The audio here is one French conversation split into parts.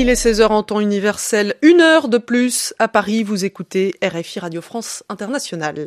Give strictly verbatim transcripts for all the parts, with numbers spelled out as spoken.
Il est seize heures en temps universel, une heure de plus à Paris. Vous écoutez R F I Radio France Internationale.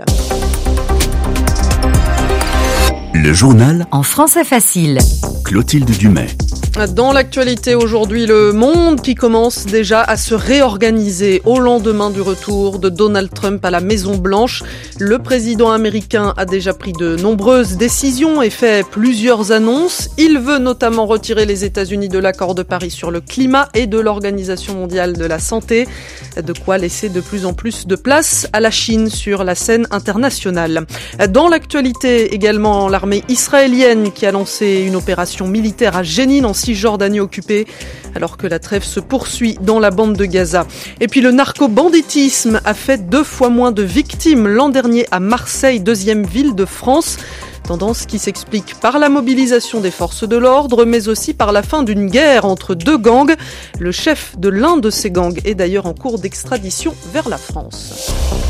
Le journal en français facile. Clotilde Dumais. Dans l'actualité aujourd'hui, le monde qui commence déjà à se réorganiser au lendemain du retour de Donald Trump à la Maison-Blanche. Le président américain a déjà pris de nombreuses décisions et fait plusieurs annonces. Il veut notamment retirer les États-Unis de l'accord de Paris sur le climat et de l'Organisation mondiale de la santé. De quoi laisser de plus en plus de place à la Chine sur la scène internationale. Dans l'actualité également, l'armée israélienne qui a lancé une opération militaire à Jénine en Cisjordanie occupée, alors que la trêve se poursuit dans la bande de Gaza. Et puis le narco-banditisme a fait deux fois moins de victimes l'an dernier à Marseille, deuxième ville de France. Tendance qui s'explique par la mobilisation des forces de l'ordre, mais aussi par la fin d'une guerre entre deux gangs. Le chef de l'un de ces gangs est d'ailleurs en cours d'extradition vers la France.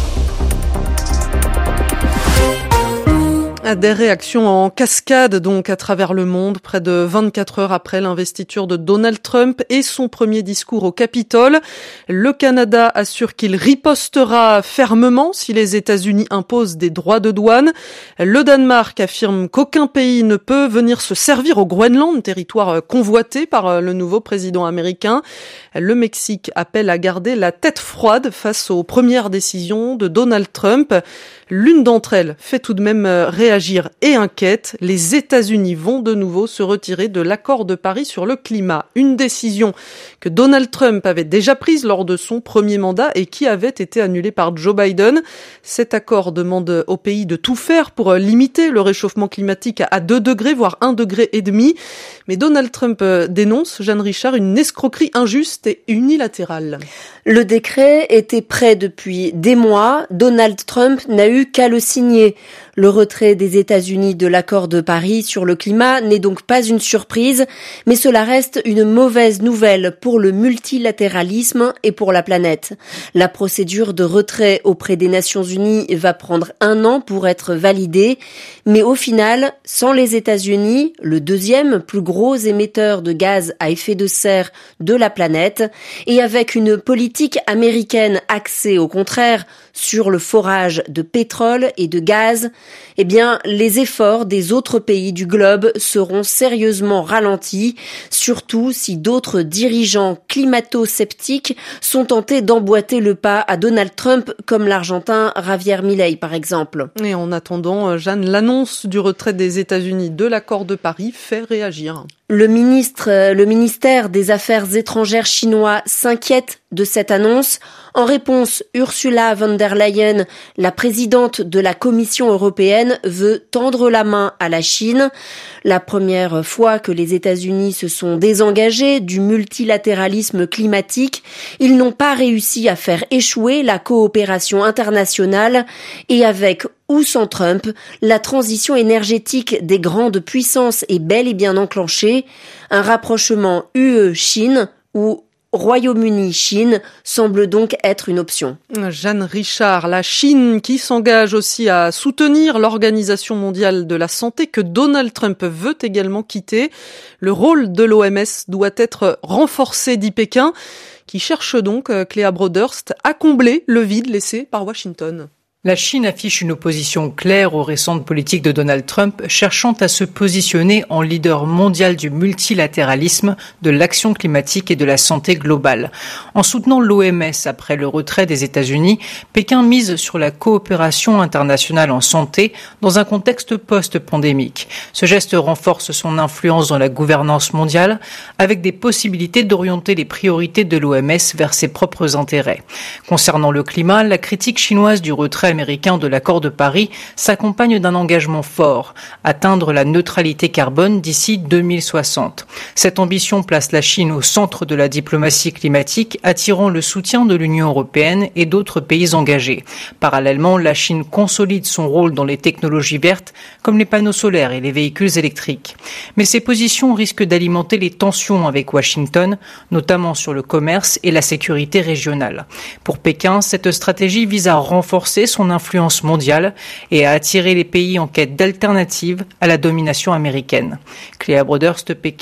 Des réactions en cascade donc à travers le monde, près de vingt-quatre heures après l'investiture de Donald Trump et son premier discours au Capitole. Le Canada assure qu'il ripostera fermement si les États-Unis imposent des droits de douane. Le Danemark affirme qu'aucun pays ne peut venir se servir au Groenland, territoire convoité par le nouveau président américain. Le Mexique appelle à garder la tête froide face aux premières décisions de Donald Trump. L'une d'entre elles fait tout de même réagir et inquiète. Les États-Unis vont de nouveau se retirer de l'accord de Paris sur le climat. Une décision que Donald Trump avait déjà prise lors de son premier mandat et qui avait été annulée par Joe Biden. Cet accord demande au pays de tout faire pour limiter le réchauffement climatique à deux degrés, voire un degré et demi. Mais Donald Trump dénonce, Jeanne Richard, une escroquerie injuste et unilatérale. Le décret était prêt depuis des mois. Donald Trump n'a eu qu'à le signer. Le retrait des États-Unis de l'accord de Paris sur le climat n'est donc pas une surprise, mais cela reste une mauvaise nouvelle pour le multilatéralisme et pour la planète. La procédure de retrait auprès des Nations Unies va prendre un an pour être validée, mais au final, sans les États-Unis, le deuxième plus gros émetteur de gaz à effet de serre de la planète, et avec une politique américaine axée au contraire sur le forage de pétrole et de gaz, eh bien, les efforts des autres pays du globe seront sérieusement ralentis, surtout si d'autres dirigeants climato-sceptiques sont tentés d'emboîter le pas à Donald Trump, comme l'Argentin Javier Milei, par exemple. Et en attendant, Jeanne, l'annonce du retrait des États-Unis de l'accord de Paris fait réagir. Le ministre, le ministère des Affaires étrangères chinois s'inquiète de cette annonce. En réponse, Ursula von der Leyen, la présidente de la Commission européenne, veut tendre la main à la Chine. La première fois que les États-Unis se sont désengagés du multilatéralisme climatique, ils n'ont pas réussi à faire échouer la coopération internationale et avec ou sans Trump, la transition énergétique des grandes puissances est bel et bien enclenchée. Un rapprochement U E-Chine ou Royaume-Uni-Chine semble donc être une option. Jeanne Richard, la Chine qui s'engage aussi à soutenir l'Organisation mondiale de la santé que Donald Trump veut également quitter. Le rôle de l'O M S doit être renforcé, dit Pékin, qui cherche donc, Cléa Broderst, à combler le vide laissé par Washington. La Chine affiche une opposition claire aux récentes politiques de Donald Trump, cherchant à se positionner en leader mondial du multilatéralisme, de l'action climatique et de la santé globale. En soutenant l'O M S après le retrait des États-Unis, Pékin mise sur la coopération internationale en santé dans un contexte post-pandémique. Ce geste renforce son influence dans la gouvernance mondiale, avec des possibilités d'orienter les priorités de l'O M S vers ses propres intérêts. Concernant le climat, la critique chinoise du retrait américain de l'accord de Paris s'accompagne d'un engagement fort, atteindre la neutralité carbone d'ici deux mille soixante. Cette ambition place la Chine au centre de la diplomatie climatique, attirant le soutien de l'Union européenne et d'autres pays engagés. Parallèlement, la Chine consolide son rôle dans les technologies vertes, comme les panneaux solaires et les véhicules électriques. Mais ces positions risquent d'alimenter les tensions avec Washington, notamment sur le commerce et la sécurité régionale. Pour Pékin, cette stratégie vise à renforcer son influence mondiale et à attirer les pays en quête d'alternatives à la domination américaine. Cléa Broderst, Pékin,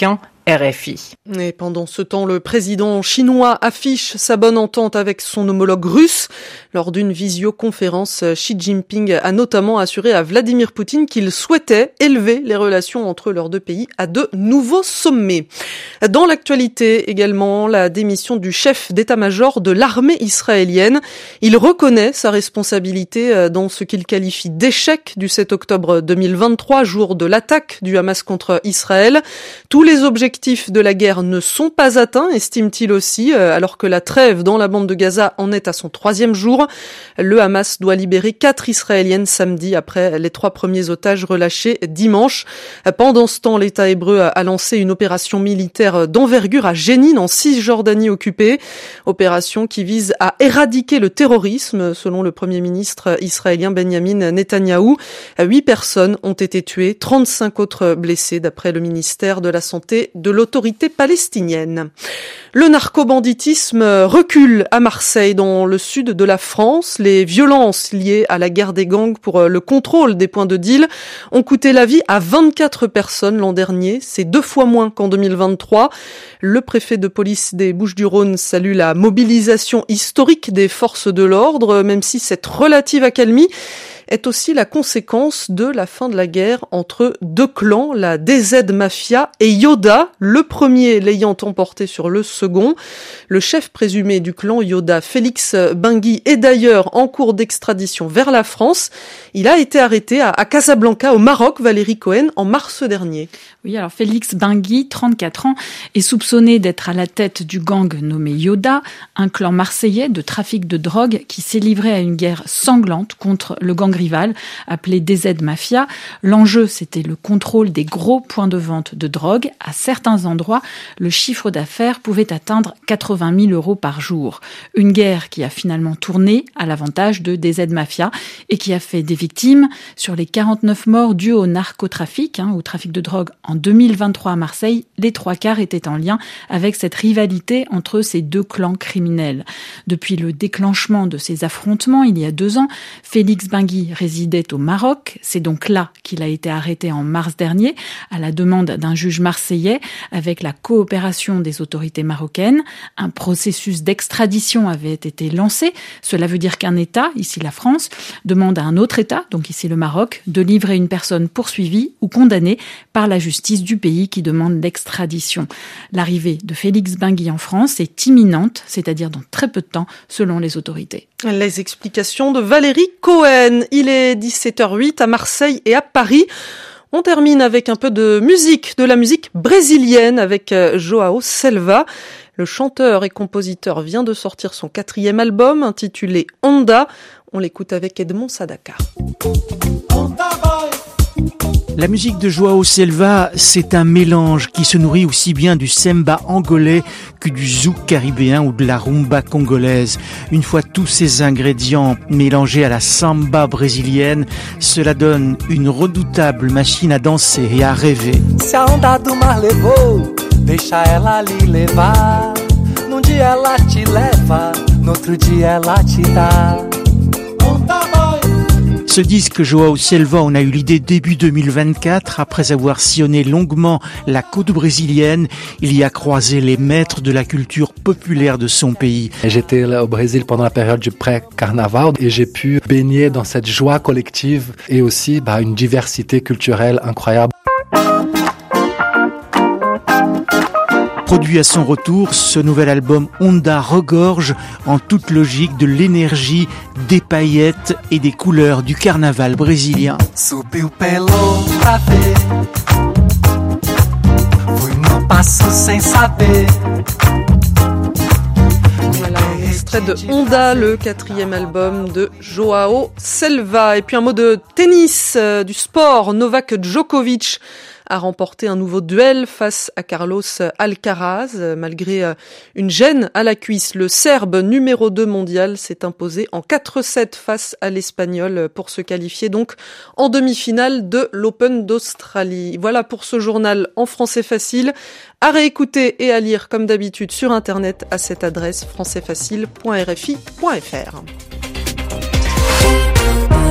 R F I. Et pendant ce temps, le président chinois affiche sa bonne entente avec son homologue russe. Lors d'une visioconférence, Xi Jinping a notamment assuré à Vladimir Poutine qu'il souhaitait élever les relations entre leurs deux pays à de nouveaux sommets. Dans l'actualité également, la démission du chef d'état-major de l'armée israélienne. Il reconnaît sa responsabilité dans ce qu'il qualifie d'échec du sept octobre deux mille vingt-trois, jour de l'attaque du Hamas contre Israël. Tous les objectifs de la guerre ne sont pas atteints, estime-t-il aussi, alors que la trêve dans la bande de Gaza en est à son troisième jour. Le Hamas doit libérer quatre Israéliennes samedi après les trois premiers otages relâchés dimanche. Pendant ce temps, l'État hébreu a lancé une opération militaire d'envergure à Jénine, en Cisjordanie occupée. Opération qui vise à éradiquer le terrorisme, selon le Premier ministre israélien Benjamin Netanyahou. Huit personnes ont été tuées, trente-cinq autres blessées, d'après le ministère de la Santé de l'autorité palestinienne. Le narcobanditisme recule à Marseille, dans le sud de la France. Les violences liées à la guerre des gangs pour le contrôle des points de deal ont coûté la vie à vingt-quatre personnes l'an dernier. C'est deux fois moins qu'en deux mille vingt-trois. Le préfet de police des Bouches-du-Rhône salue la mobilisation historique des forces de l'ordre, même si cette relative accalmie est aussi la conséquence de la fin de la guerre entre deux clans, la D Z Mafia et Yoda, le premier l'ayant emporté sur le second. Le chef présumé du clan Yoda, Félix Bengui, est d'ailleurs en cours d'extradition vers la France. Il a été arrêté à Casablanca, au Maroc, Valérie Cohen, en mars dernier. Oui, alors Félix Bengui, trente-quatre ans, est soupçonné d'être à la tête du gang nommé Yoda, un clan marseillais de trafic de drogue qui s'est livré à une guerre sanglante contre le gang rival, appelé D Z Mafia. L'enjeu, c'était le contrôle des gros points de vente de drogue. À certains endroits, le chiffre d'affaires pouvait atteindre quatre-vingt mille euros par jour. Une guerre qui a finalement tourné à l'avantage de D Z Mafia et qui a fait des victimes. Sur les quarante-neuf morts dus au narcotrafic, hein, au trafic de drogue en deux mille vingt-trois à Marseille, les trois quarts étaient en lien avec cette rivalité entre ces deux clans criminels. Depuis le déclenchement de ces affrontements, il y a deux ans, Félix Bengui résidait au Maroc. C'est donc là qu'il a été arrêté en mars dernier, à la demande d'un juge marseillais, avec la coopération des autorités marocaines. Un processus d'extradition avait été lancé. Cela veut dire qu'un État, ici la France, demande à un autre État, donc ici le Maroc, de livrer une personne poursuivie ou condamnée par la justice du pays qui demande l'extradition. L'arrivée de Félix Bengui en France est imminente, c'est-à-dire dans très peu de temps, selon les autorités. Les explications de Valérie Cohen. Il est dix-sept heures huit à Marseille et à Paris. On termine avec un peu de musique, de la musique brésilienne avec Joao Selva. Le chanteur et compositeur vient de sortir son quatrième album intitulé Onda. On l'écoute avec Edmond Sadaka. La musique de Joao Selva, c'est un mélange qui se nourrit aussi bien du samba angolais que du zouk caribéen ou de la rumba congolaise. Une fois tous ces ingrédients mélangés à la samba brésilienne, cela donne une redoutable machine à danser et à rêver. Se a onda do mar levou, deixa ela ali levar. Num dia ela te leva, no outro dia ela te dá. Ce disque Joao Selva, on a eu l'idée début deux mille vingt-quatre, après avoir sillonné longuement la côte brésilienne, il y a croisé les maîtres de la culture populaire de son pays. J'étais là au Brésil pendant la période du pré-carnaval et j'ai pu baigner dans cette joie collective et aussi bah, une diversité culturelle incroyable. Produit à son retour, ce nouvel album Onda regorge en toute logique de l'énergie, des paillettes et des couleurs du carnaval brésilien. Subiu pelo pra ver, fui no passo sem saber. Voilà, un extrait de Onda, le quatrième album de Joao Selva. Et puis un mot de tennis, euh, du sport. Novak Djokovic a remporté un nouveau duel face à Carlos Alcaraz. Malgré une gêne à la cuisse, le Serbe numéro deux mondial s'est imposé en quatre sept face à l'Espagnol pour se qualifier donc en demi-finale de l'Open d'Australie. Voilà pour ce journal en français facile, à réécouter et à lire comme d'habitude sur internet à cette adresse français facile point r f i point f r.